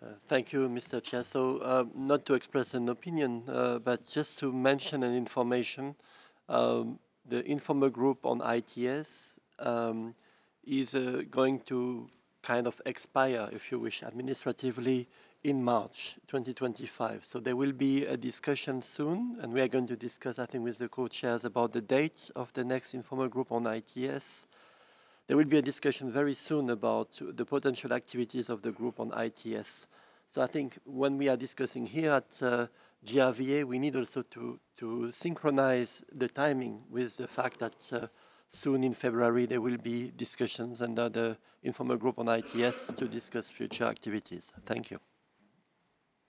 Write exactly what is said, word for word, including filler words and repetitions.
Thank you, Mister Chair. So, uh, not to express an opinion, uh, but just to mention an information, um, the informal group on I T S um, is uh, going to kind of expire, if you wish, administratively in March twenty twenty-five. So there will be a discussion soon, and we are going to discuss, I think, with the co-chairs about the date of the next informal group on I T S. There will be a discussion very soon about the potential activities of the group on I T S. So I think when we are discussing here at uh, G R V A, we need also to, to synchronize the timing with the fact that uh, soon in February there will be discussions under the informal group on I T S to discuss future activities. Thank you.